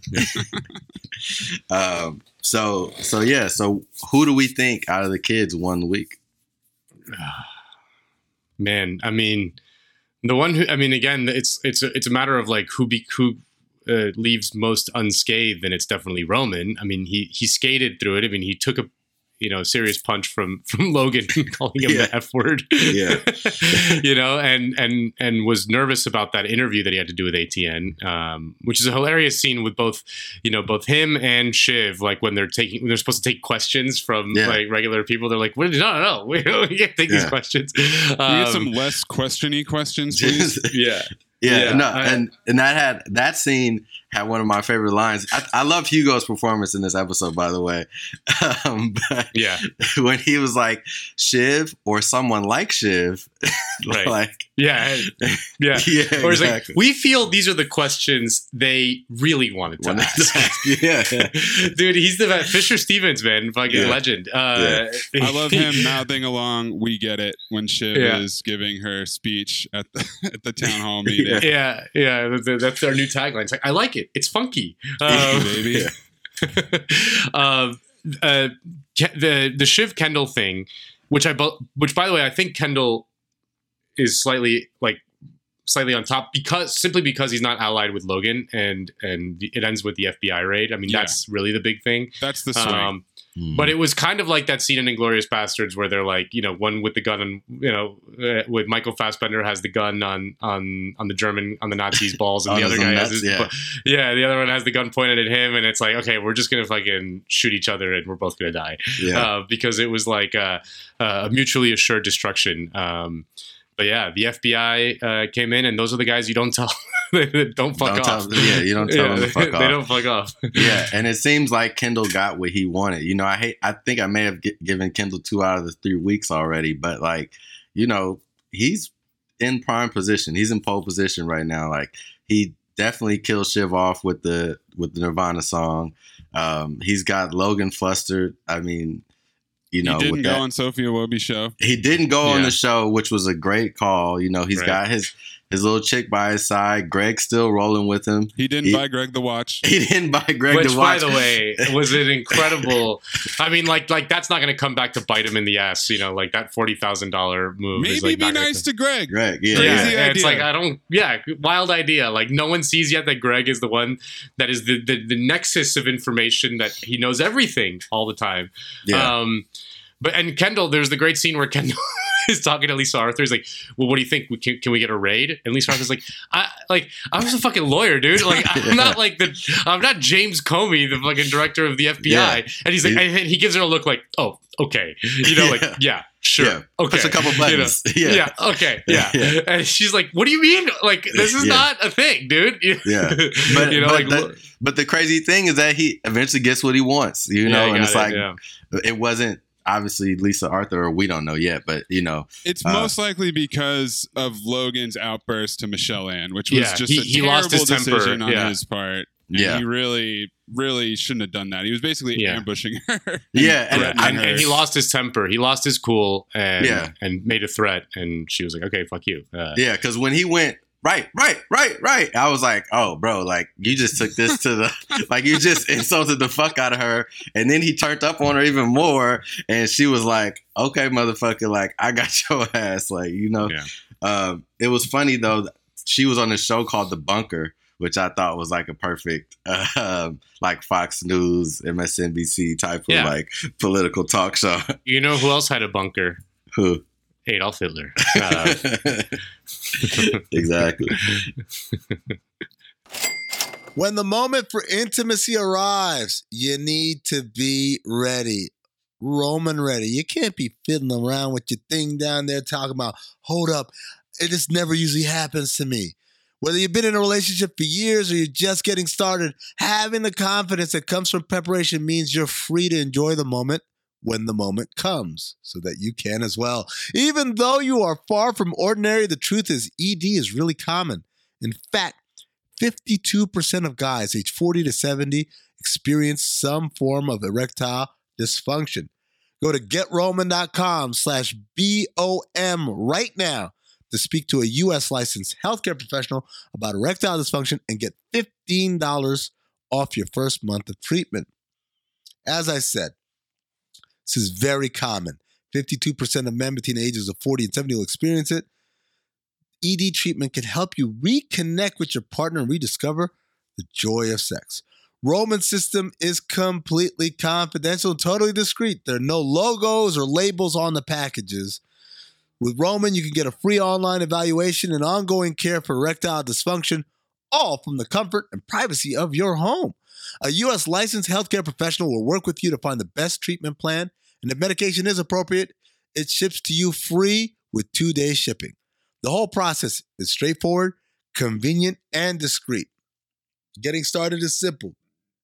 um, so, so yeah. So, who do we think out of the kids won the week? Man, I mean, the one who, I mean, again, it's it's a, it's a matter of like who be who uh, leaves most unscathed, then it's definitely Roman. I mean, he he skated through it. I mean, he took a you know serious punch from from Logan calling him Yeah. the F word. Yeah. you know, and and and was nervous about that interview that he had to do with A T N, um, which is a hilarious scene with both you know both him and Shiv. Like when they're taking when they're supposed to take questions from Yeah. like regular people, they're like, "What? No, no, no, we, we can't take these Yeah. questions." Can we Um, get some less questiony questions, please? yeah. Yeah, Yeah, no, I- and and that had that scene had one of my favorite lines. I, I love Hugo's performance in this episode, by the way. Um, but Yeah. when he was like Shiv or someone like Shiv, Right. like Yeah, yeah. yeah, Or it's like, exactly. we feel these are the questions they really wanted to Wanted to ask. ask, yeah. Dude, he's the best. Fisher Stevens, man. Fucking Yeah. legend. Uh, I love him mouthing along, "We get it," when Shiv Yeah. is giving her speech at the at the town hall meeting. Yeah, yeah. that's- That's our new tagline. It's like, I like it. It's funky. Hey, Um, baby. um, uh, Ke- the the Shiv Kendall thing, which I bo- which by the way, I think Kendall is slightly like slightly on top because simply because he's not allied with Logan, and and it ends with the F B I raid. I mean, Yeah. that's really the big thing. That's the swing. Um, But it was kind of like that scene in Inglourious Bastards where they're like, you know, one with the gun and, you know, uh, with Michael Fassbender has the gun on on on the German, on the Nazis' balls, and On the other his guy nuts, has his, yeah. yeah, the other one has the gun pointed at him, and it's like, okay, we're just gonna fucking shoot each other and we're both gonna die, Yeah. uh, because it was like uh, uh, a mutually assured destruction. Um, but yeah, the F B I uh, came in, and those are the guys you don't tell, don't fuck Don't off. tell- yeah, you don't tell them to fuck they off. don't fuck off. Yeah, and it seems like Kendall got what he wanted. You know, I hate. I think I may have gi- given Kendall two out of the three weeks already, but like, you know, he's in prime position. He's in pole position right now. Like, he definitely killed Shiv off with the with the Nirvana song. Um, he's got Logan flustered. I mean, you know, he didn't with go that- on Sophia Woby's show. He didn't go on Yeah. the show, which was a great call. You know, he's Right. got his his little chick by his side. Greg's still rolling with him. He didn't He- buy Greg the watch. He didn't buy Greg Which, to by watch. the way, was an incredible. I mean, like, like that's not going to come back to bite him in the ass. You know, like that forty thousand dollar move. Maybe is like be not gonna nice come- to Greg. Greg, yeah, Yeah, yeah. Crazy and it's idea. like I don't. Yeah, wild idea. Like no one sees yet that Greg is the one that is the the, the nexus of information that he knows everything all the time. Yeah. Um, but and Kendall, there's the great scene where Kendall is talking to Lisa Arthur. He's like, "Well, what do you think? We can, can we get a raid?" And Lisa Arthur's like, "I like I was a fucking lawyer, dude. Like I'm not like the I'm not James Comey, the fucking director of the F B I." Yeah. And he's like, He- and he gives her a look like, "Oh, okay, you know, like Yeah. yeah, sure, Yeah. okay, Push a couple You know, buttons. Yeah. yeah, okay, yeah. Yeah. And she's like, "What do you mean? Like this is Yeah. not a thing, dude." Yeah. But, you know, but, like the, but the crazy thing is that he eventually gets what he wants, you yeah, know, you and got it's it, like, yeah. it wasn't obviously Lisa Arthur, or we don't know yet, but you know, It's Uh, most likely because of Logan's outburst to Michelle Ann, which was Yeah, just he- a he terrible lost his temper, decision on yeah. his part. And Yeah. he really, really shouldn't have done that. He was basically Yeah. ambushing her. and Yeah, and- threatening And, her. and he lost his temper. He lost his cool, and Yeah. and made a threat. And she was like, "Okay, fuck you." Uh, yeah, because when he went right, right, right, right, I was like, oh, bro, like you just took this to the, like you just insulted the fuck out of her, and then he turned up on her even more, and she was like, okay, motherfucker, like I got your ass, like you know. Yeah. Um, it was funny though. She was on a show called The Bunker, which I thought was like a perfect, uh, um, like Fox News, M S N B C type of Yeah. like political talk show. You know who else had a bunker? Who? Adolf Hitler. Uh, Exactly. When the moment for intimacy arrives, you need to be ready. Roman ready. You can't be fiddling around with your thing down there talking about, hold up, it just never usually happens to me. Whether you've been in a relationship for years or you're just getting started, having the confidence that comes from preparation means you're free to enjoy the moment when the moment comes, so that you can as well. Even though you are far from ordinary, the truth is E D is really common. In fact, fifty-two percent of guys aged forty to seventy experience some form of erectile dysfunction. Go to getroman.com slash B-O-M right now to speak to a U S licensed healthcare professional about erectile dysfunction and get fifteen dollars off your first month of treatment. As I said, this is very common. fifty-two percent of men between the ages of forty and seventy will experience it. E D treatment can help you reconnect with your partner and rediscover the joy of sex. Roman's system is completely confidential and totally discreet. There are no logos or labels on the packages. With Roman, you can get a free online evaluation and ongoing care for erectile dysfunction, all from the comfort and privacy of your home. A U S licensed healthcare professional will work with you to find the best treatment plan, and if medication is appropriate, it ships to you free with two-day shipping. The whole process is straightforward, convenient, and discreet. Getting started is simple.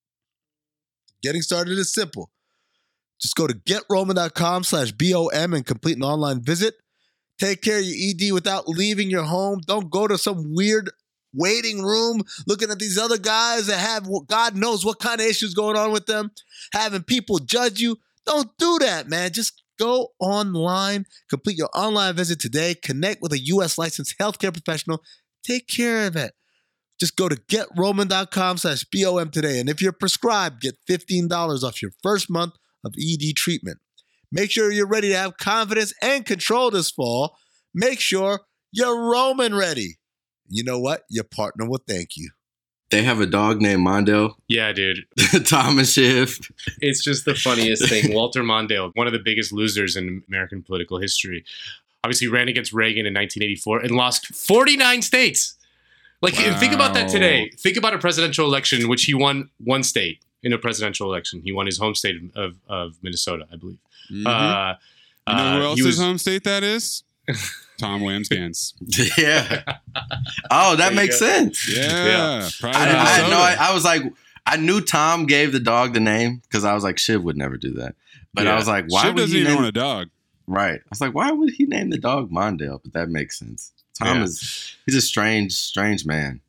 Getting started is simple. Just go to getroman.com slash BOM and complete an online visit. Take care of your E D without leaving your home. Don't go to some weird waiting room looking at these other guys that have God knows what kind of issues going on with them, having people judge you. Don't do that, man. Just go online, complete your online visit today, connect with a U S licensed healthcare professional, take care of it. Just go to getroman.com slash BOM today. And if you're prescribed, get fifteen dollars off your first month of E D treatment. Make sure you're ready to have confidence and control this fall. Make sure you're Roman ready. You know what? Your partner will thank you. They have a dog named Mondale. Yeah, dude. Tom and Shiv. It's just the funniest thing. Walter Mondale, one of the biggest losers in American political history. Obviously ran against Reagan in nineteen eighty-four and lost forty-nine states. Like, wow. Think about that today. Think about a presidential election in which he won one state in a presidential election. He won his home state of, of Minnesota, I believe. Mm-hmm. Uh, you know who uh, else's was, home state that is? Tom Wamsgans. Yeah. Oh, that makes go. sense. Yeah. yeah. I, I had no. I, I was like, I knew Tom gave the dog the name because I was like, Shiv would never do that. But yeah. I was like, why Shiv would doesn't he even name want a dog? Right. I was like, why would he name the dog Mondale? But that makes sense. Tom yeah. is he's a strange, strange man.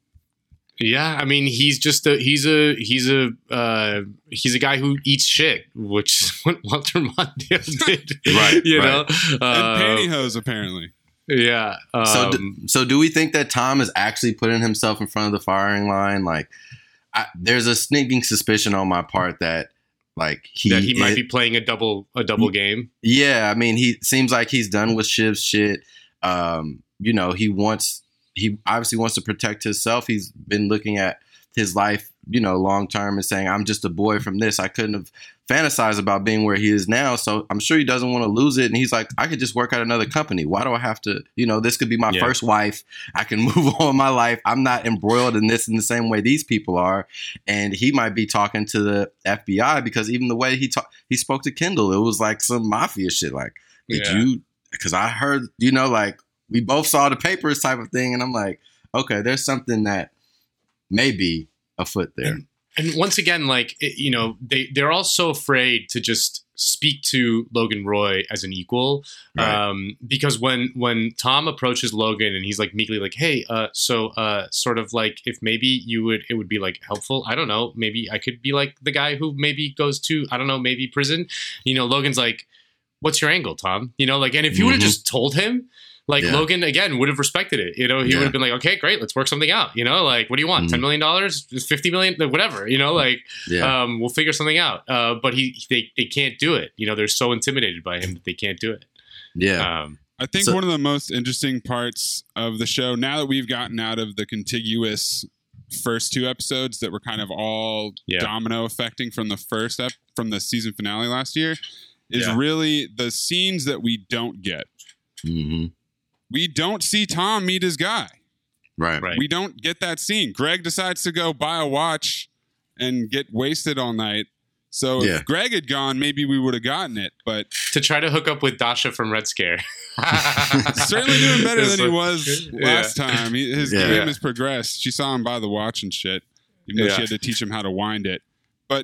Yeah, I mean, he's just a he's a he's a uh, he's a guy who eats shit, which is what Walter Mondale did. Right, you right. know, and uh, pantyhose apparently. Yeah. Um, so, do, so do we think that Tom is actually putting himself in front of the firing line? Like, I, there's a sneaking suspicion on my part that, like, he that he might it, be playing a double a double game. Yeah, I mean, he seems like he's done with Shiv's shit. Um, you know, he wants. He obviously wants to protect himself. He's been looking at his life, you know, long term and saying, I'm just a boy from this. I couldn't have fantasized about being where he is now. So I'm sure he doesn't want to lose it. And he's like, I could just work at another company. Why do I have to, you know, this could be my yeah. first wife. I can move on in my life. I'm not embroiled in this in the same way these people are. And he might be talking to the F B I because even the way he talked, he spoke to Kendall, it was like some mafia shit. Like, did yeah. you, because I heard, you know, like, we both saw the papers type of thing. And I'm like, okay, there's something that may be afoot there. And, and once again, like, it, you know, they, they're all so afraid to just speak to Logan Roy as an equal. Right. Um, because when, when Tom approaches Logan and he's like meekly like, hey, uh, so uh, sort of like if maybe you would, it would be like helpful. I don't know. Maybe I could be like the guy who maybe goes to, I don't know, maybe prison. You know, Logan's like, what's your angle, Tom? You know, like, and if you mm-hmm. would have just told him, Like yeah. Logan, again, would have respected it. You know, he yeah. would have been like, okay, great, let's work something out. You know, like, what do you want? Mm. ten million dollars? fifty million dollars? Whatever. You know, like, yeah. um, we'll figure something out. Uh, but he, they, they can't do it. You know, they're so intimidated by him that they can't do it. Yeah. Um, I think so, one of the most interesting parts of the show, now that we've gotten out of the contiguous first two episodes that were kind of all yeah. domino affecting from the first ep- from the season finale last year, is yeah. really the scenes that we don't get. Mm-hmm. We don't see Tom meet his guy. Right. right. We don't get that scene. Greg decides to go buy a watch and get wasted all night. So yeah. if Greg had gone, maybe we would have gotten it. But to try to hook up with Dasha from Red Scare. Certainly doing better than he was last yeah. time. He, his yeah. game has progressed. She saw him buy the watch and shit, even though yeah. she had to teach him how to wind it. But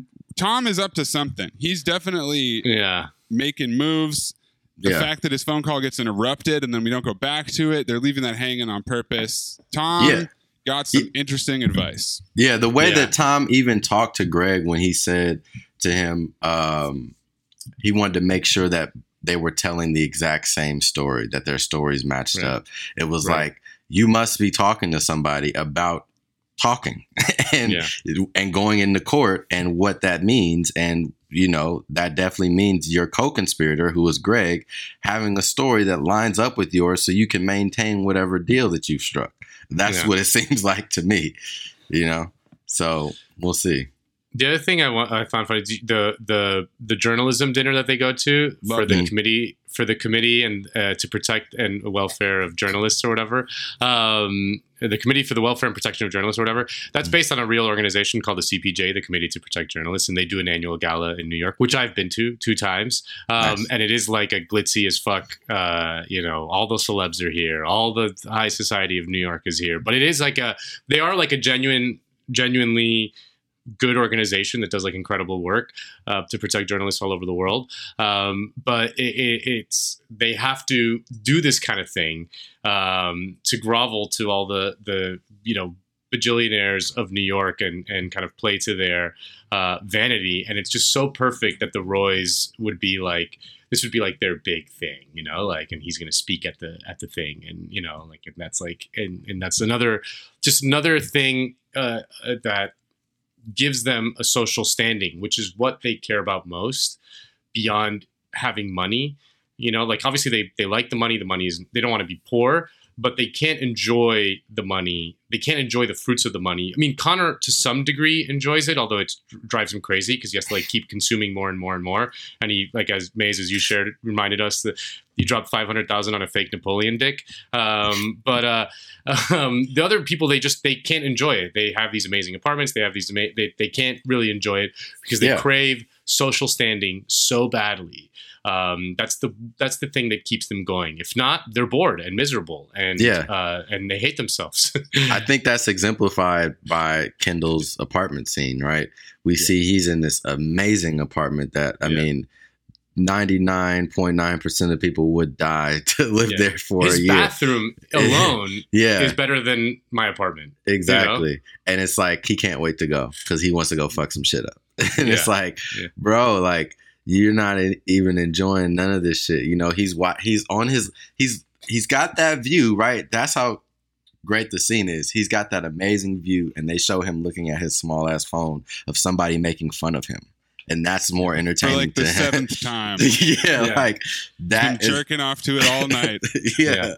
Tom is up to something. He's definitely yeah. making moves. The yeah. fact that his phone call gets interrupted and then we don't go back to it, they're leaving that hanging on purpose. Tom yeah. got some yeah. interesting advice. Yeah, the way yeah. that Tom even talked to Greg when he said to him, um, he wanted to make sure that they were telling the exact same story, that their stories matched right. up. It was right. like, you must be talking to somebody about talking and yeah. and going into court and what that means. And, you know, that definitely means your co-conspirator, who is Greg, having a story that lines up with yours so you can maintain whatever deal that you've struck. That's yeah. what it seems like to me, you know? So we'll see. The other thing I want, I found funny, the the the journalism dinner that they go to Love for the it. committee for the committee and uh, to protect and welfare of journalists or whatever. Um, the Committee for the Welfare and Protection of Journalists or whatever. That's based on a real organization called the C P J, the Committee to Protect Journalists, and they do an annual gala in New York, which I've been to two times. Um, Nice. And it is like a glitzy as fuck. Uh, you know, all the celebs are here, all the high society of New York is here, but it is like a, they are like a genuine, genuinely good organization that does like incredible work uh, to protect journalists all over the world. Um, but it, it, it's they have to do this kind of thing um, to grovel to all the the you know bajillionaires of New York and and kind of play to their uh, vanity. And it's just so perfect that the Roys would be like, this would be like their big thing, you know, like, and he's going to speak at the at the thing, and you know, like, and that's like, and and that's another just another thing uh, that gives them a social standing, which is what they care about most beyond having money. You know, like obviously they, they like the money. The money is, they don't want to be poor, but they can't enjoy the money. They can't enjoy the fruits of the money. I mean, Connor to some degree enjoys it, although it drives him crazy because he has to like keep consuming more and more and more. And he, like as Maze, as you shared, reminded us that you dropped five hundred thousand on a fake Napoleon dick. Um, but uh, um, the other people, they just, they can't enjoy it. They have these amazing apartments. They have these, ama- they, they can't really enjoy it because they Yeah. crave social standing so badly. Um, that's the that's the thing that keeps them going. If not, they're bored and miserable, and Yeah. uh, and they hate themselves. I think that's exemplified by Kendall's apartment scene, right? We Yeah. see he's in this amazing apartment that, I Yeah. mean, ninety-nine point nine percent of people would die to live Yeah. there for His a year. bathroom alone Yeah, is better than my apartment. exactly. And it's like, he can't wait to go because he wants to go fuck some shit up. And it's Yeah. like, Yeah. bro, like, you're not in, even enjoying none of this shit. You know, he's wa- he's on his, he's, he's got that view, right? That's how great the scene is. He's got that amazing view, and they show him looking at his small ass phone of somebody making fun of him. And that's more For entertaining like the to him. seventh time. yeah, Yeah. like Been that is, jerking off to it all night. yeah. Yeah.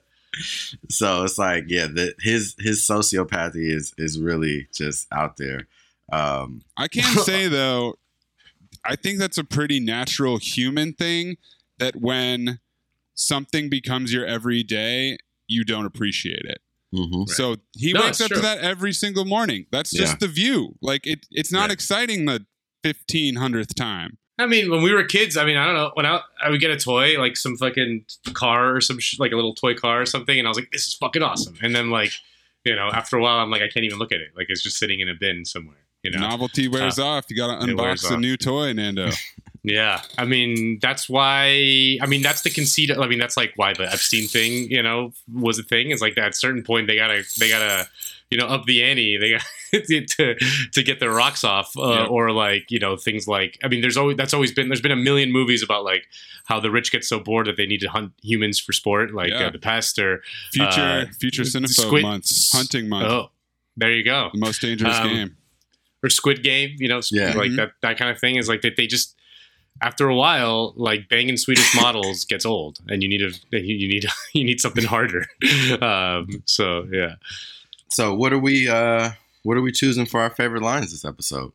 So it's like, yeah, the, his his sociopathy is is really just out there. Um, I can say though, I think that's a pretty natural human thing that when something becomes your everyday, you don't appreciate it. mhm. So he No, wakes it's up true. to that every single morning. That's just Yeah. the view. Like it, it's not Yeah. exciting the fifteen hundredth time. I mean, when we were kids, I mean, I don't know, when I, I would get a toy, like some fucking car or some sh- like a little toy car or something, and I was like, this is fucking awesome. And then like, you know, after a while, I'm like, I can't even look at it. Like it's just sitting in a bin somewhere. You know? Novelty wears off. You got to it wears unbox a off. new toy, Nando. Yeah, I mean that's why. I mean that's the conceit. I mean that's like why the Epstein thing, you know, was a thing. It's like at a certain point they gotta they gotta you know up the ante. They got to to get their rocks off, uh, Yeah. or like you know things like. I mean there's always that's always been there's been a million movies about like how the rich get so bored that they need to hunt humans for sport, like Yeah. uh, The Pest or Future uh, future cinephobe Squid- month, hunting month, Oh, there you go. the most dangerous Um, game. Or Squid Game, you know, Yeah. like Mhm. that that kind of thing is like that they just after a while, like banging Swedish models gets old, and you need a you you need you need something harder. Um, so yeah, So what are we uh what are we choosing for our favorite lines this episode?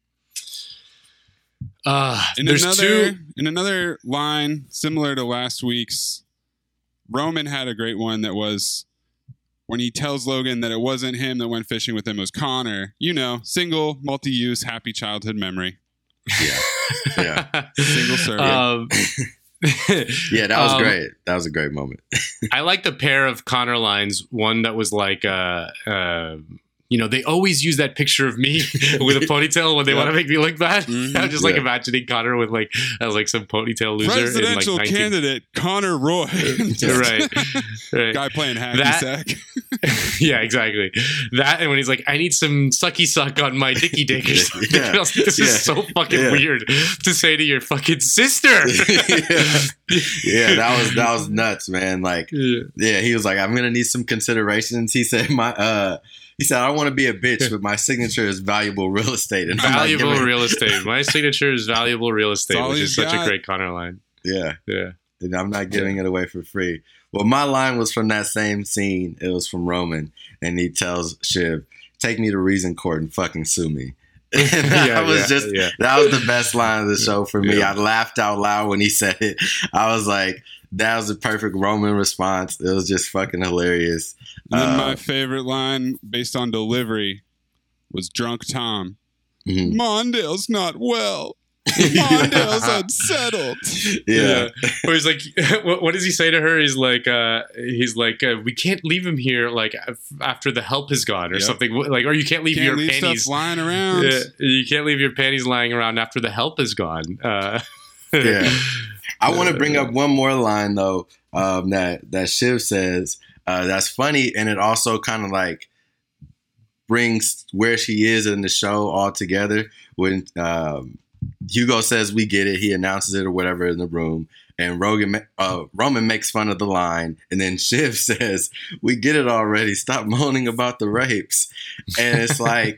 uh, In there's another two. in another line similar to last week's, Roman had a great one that was when he tells Logan that it wasn't him that went fishing with him, it was Connor. You know, single, multi-use, happy childhood memory. Yeah. Yeah. Single serve. Um, Yeah, that was Um, great. That was a great moment. I like the pair of Connor lines. One that was like, uh, uh, you know, they always use that picture of me with a ponytail when they Yeah. want to make me look bad. Mhm. I'm just like Yeah. imagining Connor with like as like some ponytail loser Presidential in like nineteen candidate Connor Roy. right, right. Guy playing hacky That- sack. Yeah, exactly. That and when he's like, I need some sucky suck on my dicky dick or something. Yeah. I was like, this Yeah. is so fucking Yeah. weird to say to your fucking sister. yeah. Yeah, that was that was nuts, man. Like, Yeah. yeah, he was like, I'm gonna need some considerations. He said, my uh he said, I don't want to be a bitch, but my signature is valuable real estate. And I'm not Valuable giving- real estate. My signature is valuable real estate, That's all which he's is such got. a great Connor line. Yeah. Yeah. And I'm not giving it away for free. Well, my line was from that same scene. It was from Roman. And he tells Shiv, take me to Reason Court and fucking sue me. And that Yeah, was yeah, just yeah. that was the best line of the show for me. Yeah. I laughed out loud when he said it. I was like, that was the perfect Roman response. It was just fucking hilarious. And then Uh, my favorite line based on delivery was Drunk Tom. mhm. Mondale's not well. Mondale's unsettled. Yeah. Or he's like, what, what does he say to her? He's like, uh, he's like, uh, we can't leave him here like af- after the help is gone or Yep. something. Like, or you can't leave Can't your leave panties stuff lying around. Yeah, you can't leave your panties lying around after the help is gone. Uh, Yeah. I want to bring up one more line though, um, that that Shiv says. Uh, that's funny, and it also kind of like brings where she is in the show all together. When um, Hugo says, "We get it," he announces it or whatever in the room, and Rogan, uh, Roman makes fun of the line, and then Shiv says, "We get it already. Stop moaning about the rapes." And it's like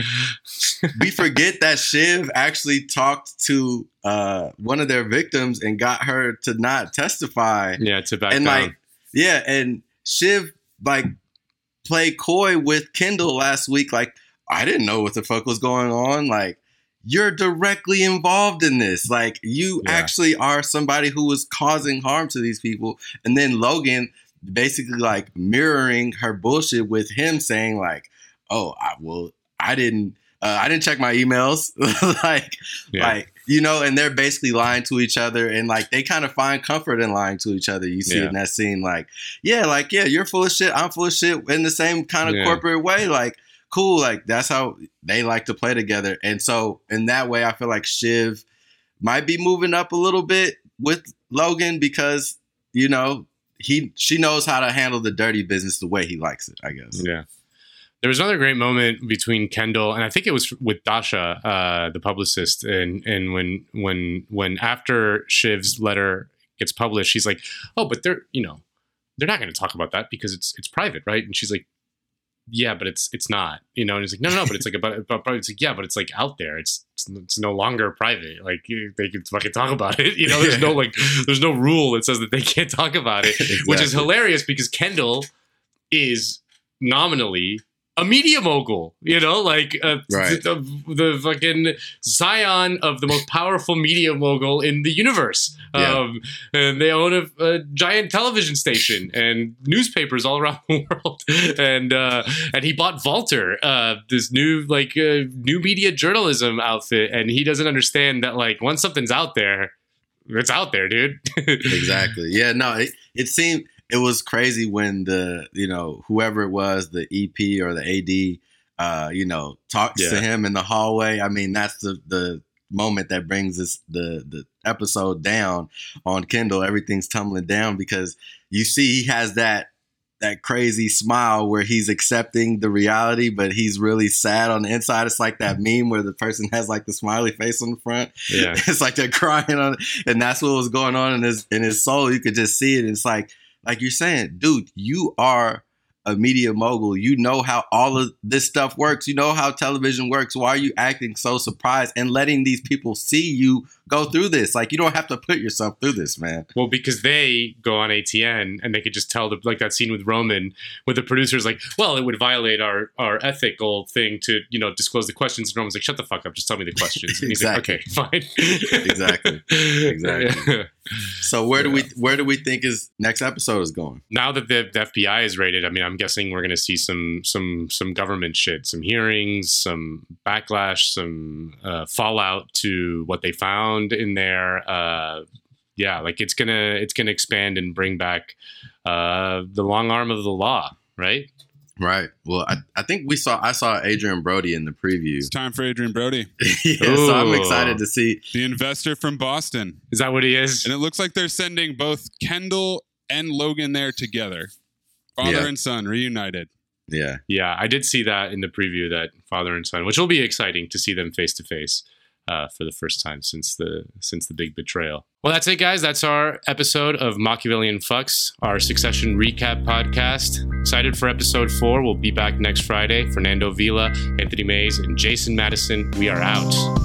we forget that Shiv actually talked to uh, one of their victims and got her to not testify. yeah, to back And down. like, yeah, and Shiv like played coy with Kendall last week. Like, I didn't know what the fuck was going on. Like, you're directly involved in this. Like, you Yeah. actually are somebody who was causing harm to these people. And then Logan basically like mirroring her bullshit with him saying like, "Oh, I well, I didn't, uh, I didn't check my emails." like, Yeah. like you know, and they're basically lying to each other, and like they kind of find comfort in lying to each other. You see Yeah. it in that scene, like, yeah, like yeah, you're full of shit, I'm full of shit, in the same kind of Yeah. corporate way, like. Cool, like that's how they like to play together. And so in that way, I feel like Shiv might be moving up a little bit with Logan because, you know, he she knows how to handle the dirty business the way he likes it, I guess. Yeah. There was another great moment between Kendall and I think it was with Dasha, uh, the publicist, and and when when when after Shiv's letter gets published, she's like, "Oh, but they're you know they're not going to talk about that because it's it's private, right?" And she's like, "Yeah, but it's it's not, you know." And he's like, "No, no, no, but it's like about, about private." It's like, "Yeah, but it's like out there. It's it's, it's no longer private. Like you, they can fucking talk about it. You know, there's no like, there's no rule that says that they can't talk about it," which is Exactly. hilarious because Kendall is nominally a media mogul. You know, like uh, Right. the, the fucking scion of the most powerful media mogul in the universe. Yeah. Um, and they own a, a giant television station and newspapers all around the world. And uh, and he bought Valter, uh, this new like uh, new media journalism outfit, and he doesn't understand that like once something's out there, it's out there, dude. Exactly. Yeah, no, it, it seemed it was crazy when the, you know, whoever it was, the E P or the A D, uh, you know, talks Yeah. to him in the hallway. I mean, that's the the moment that brings this the the episode down on Kendall. Everything's tumbling down because you see he has that that crazy smile where he's accepting the reality, but he's really sad on the inside. It's like that meme where the person has like the smiley face on the front. Yeah. It's like they're crying on it. And that's what was going on in his in his soul. You could just see it. It's like, like you're saying, dude, you are a media mogul. You know how all of this stuff works. You know how television works. Why are you acting so surprised and letting these people see you go through this? Like, you don't have to put yourself through this, man. Well, because they go on A T N and they could just tell, the, like that scene with Roman, where the producer's like, well, it would violate our, our ethical thing to, you know, disclose the questions. And Roman's like, shut the fuck up. Just tell me the questions. And he's Exactly. like, okay, fine. Exactly. Exactly. So where do we where do we think his next episode is going? Now that the, the F B I is raided, I mean, I'm guessing we're going to see some some some government shit, some hearings, some backlash, some uh, fallout to what they found in there. Uh, yeah, like it's gonna it's gonna expand and bring back uh, the long arm of the law, right? Right. Well, I, I think we saw I saw Adrian Brody in the preview. It's time for Adrian Brody, Yeah, so I'm Ooh. excited to see. the investor from Boston. Is that what he is? And it looks like they're sending both Kendall and Logan there together. Father Yeah. and son reunited. Yeah. Yeah, I did see that in the preview, that father and son, which will be exciting to see them face to face uh, for the first time since the since the big betrayal. Well, that's it, guys. That's our episode of Machiavellian Fucks, our Succession recap podcast. Excited for episode four. We'll be back next Friday. Fernando Vila, Anthony Mays, and Jason Madison. We are out.